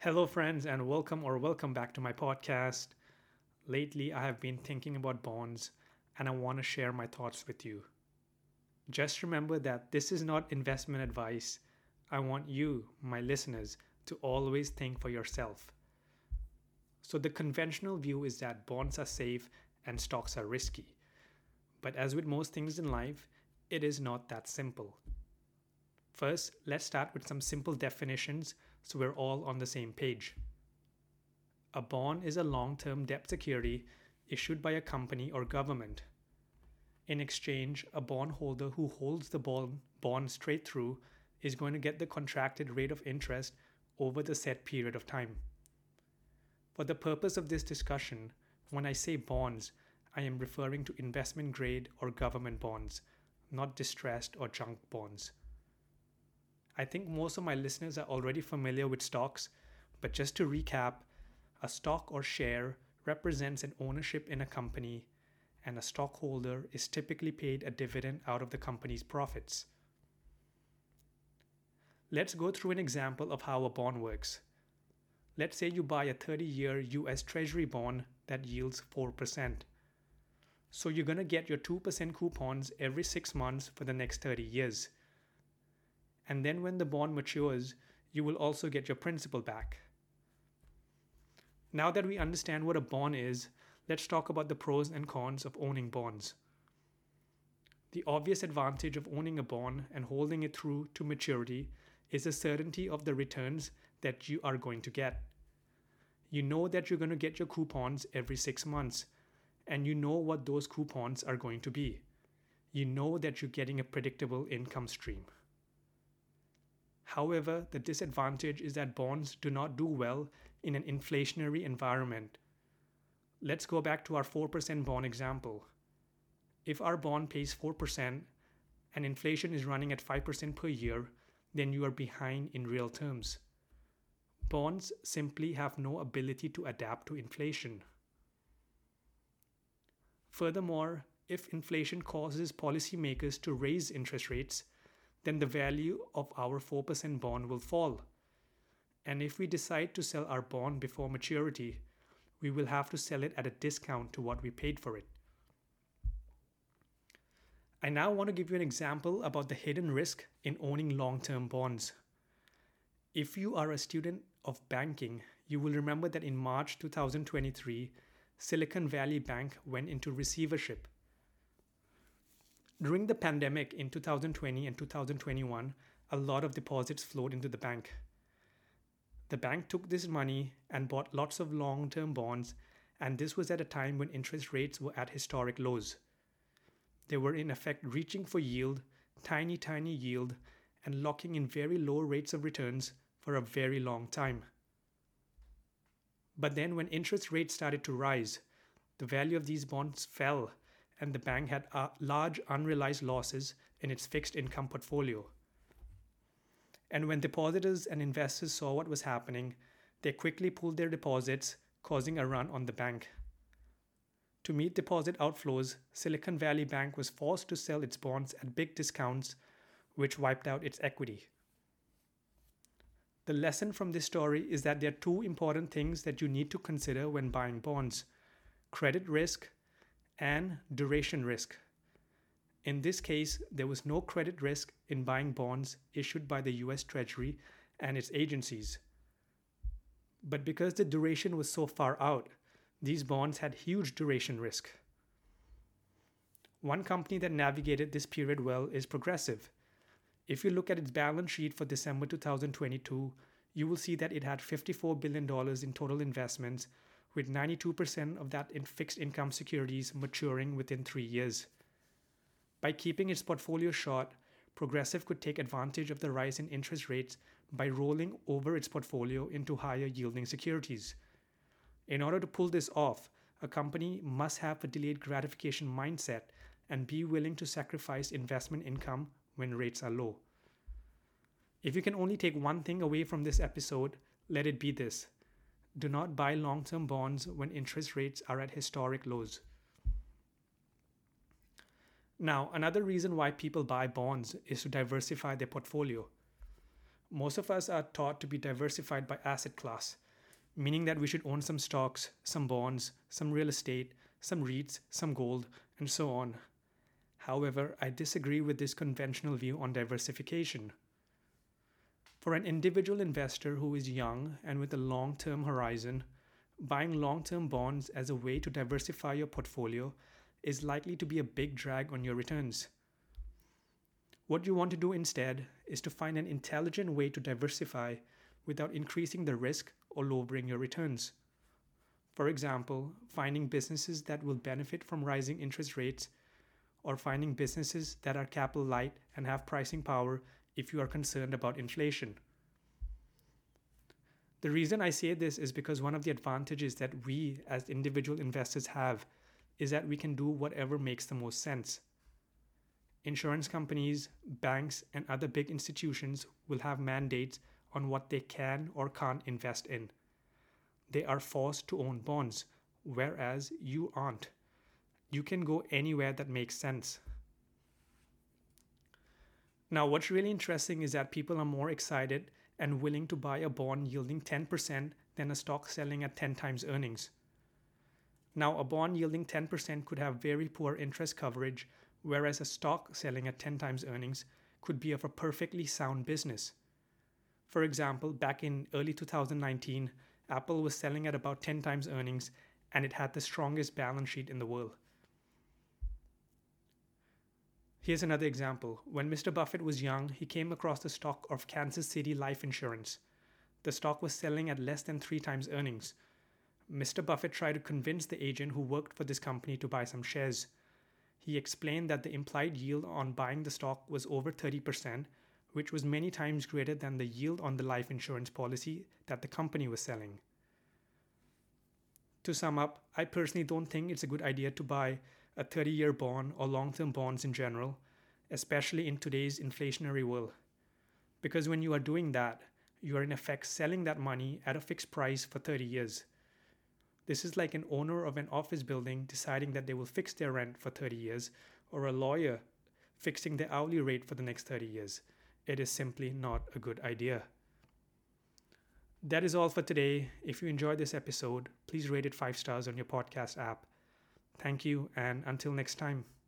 Hello, friends, and welcome back to my podcast. Lately, I have been thinking about bonds and I want to share my thoughts with you. Just remember that this is not investment advice. I want you, my listeners, to always think for yourself. So, the conventional view is that bonds are safe and stocks are risky. But as with most things in life, it is not that simple. First, let's start with some simple definitions so we're all on the same page. A bond is a long term debt security issued by a company or government. In exchange, a bondholder who holds the bond straight through is going to get the contracted rate of interest over the set period of time. For the purpose of this discussion, when I say bonds, I am referring to investment grade or government bonds, not distressed or junk bonds. I think most of my listeners are already familiar with stocks, but just to recap, a stock or share represents an ownership in a company, and a stockholder is typically paid a dividend out of the company's profits. Let's go through an example of how a bond works. Let's say you buy a 30-year US Treasury bond that yields 4%. So you're going to get your 2% coupons every 6 months for the next 30 years. And then when the bond matures, you will also get your principal back. Now that we understand what a bond is, let's talk about the pros and cons of owning bonds. The obvious advantage of owning a bond and holding it through to maturity is the certainty of the returns that you are going to get. You know that you're going to get your coupons every 6 months, and you know what those coupons are going to be. You know that you're getting a predictable income stream. However, the disadvantage is that bonds do not do well in an inflationary environment. Let's go back to our 4% bond example. If our bond pays 4% and inflation is running at 5% per year, then you are behind in real terms. Bonds simply have no ability to adapt to inflation. Furthermore, if inflation causes policymakers to raise interest rates, then the value of our 4% bond will fall. And if we decide to sell our bond before maturity, we will have to sell it at a discount to what we paid for it. I now want to give you an example about the hidden risk in owning long-term bonds. If you are a student of banking, you will remember that in March 2023, Silicon Valley Bank went into receivership. During the pandemic in 2020 and 2021, a lot of deposits flowed into the bank. The bank took this money and bought lots of long-term bonds, and this was at a time when interest rates were at historic lows. They were in effect reaching for yield, tiny yield, and locking in very low rates of returns for a very long time. But then when interest rates started to rise, the value of these bonds fell, and the bank had large unrealized losses in its fixed income portfolio. And when depositors and investors saw what was happening, they quickly pulled their deposits, causing a run on the bank. To meet deposit outflows, Silicon Valley Bank was forced to sell its bonds at big discounts, which wiped out its equity. The lesson from this story is that there are two important things that you need to consider when buying bonds: credit risk and duration risk. In this case, there was no credit risk in buying bonds issued by the US Treasury and its agencies. But because the duration was so far out, these bonds had huge duration risk. One company that navigated this period well is Progressive. If you look at its balance sheet for December 2022, you will see that it had $54 billion in total investments, with 92% of that in fixed income securities maturing within 3 years. By keeping its portfolio short, Progressive could take advantage of the rise in interest rates by rolling over its portfolio into higher yielding securities. In order to pull this off, a company must have a delayed gratification mindset and be willing to sacrifice investment income when rates are low. If you can only take one thing away from this episode, let it be this: do not buy long-term bonds when interest rates are at historic lows. Now, another reason why people buy bonds is to diversify their portfolio. Most of us are taught to be diversified by asset class, meaning that we should own some stocks, some bonds, some real estate, some REITs, some gold, and so on. However, I disagree with this conventional view on diversification. For an individual investor who is young and with a long term horizon, buying long term bonds as a way to diversify your portfolio is likely to be a big drag on your returns. What you want to do instead is to find an intelligent way to diversify without increasing the risk or lowering your returns. For example, finding businesses that will benefit from rising interest rates, or finding businesses that are capital light and have pricing power if you are concerned about inflation. The reason I say this is because one of the advantages that we as individual investors have is that we can do whatever makes the most sense. Insurance companies, banks, and other big institutions will have mandates on what they can or can't invest in. They are forced to own bonds, whereas you aren't. You can go anywhere that makes sense. Now, what's really interesting is that people are more excited and willing to buy a bond yielding 10% than a stock selling at 10 times earnings. Now, a bond yielding 10% could have very poor interest coverage, whereas a stock selling at 10 times earnings could be of a perfectly sound business. For example, back in early 2019, Apple was selling at about 10 times earnings and it had the strongest balance sheet in the world. Here's another example. When Mr. Buffett was young, he came across the stock of Kansas City Life Insurance. The stock was selling at less than 3 times earnings. Mr. Buffett tried to convince the agent who worked for this company to buy some shares. He explained that the implied yield on buying the stock was over 30%, which was many times greater than the yield on the life insurance policy that the company was selling. To sum up, I personally don't think it's a good idea to buy a 30-year bond or long-term bonds in general, especially in today's inflationary world. Because when you are doing that, you are in effect selling that money at a fixed price for 30 years. This is like an owner of an office building deciding that they will fix their rent for 30 years, or a lawyer fixing their hourly rate for the next 30 years. It is simply not a good idea. That is all for today. If you enjoyed this episode, please rate it 5 stars on your podcast app. Thank you, and until next time.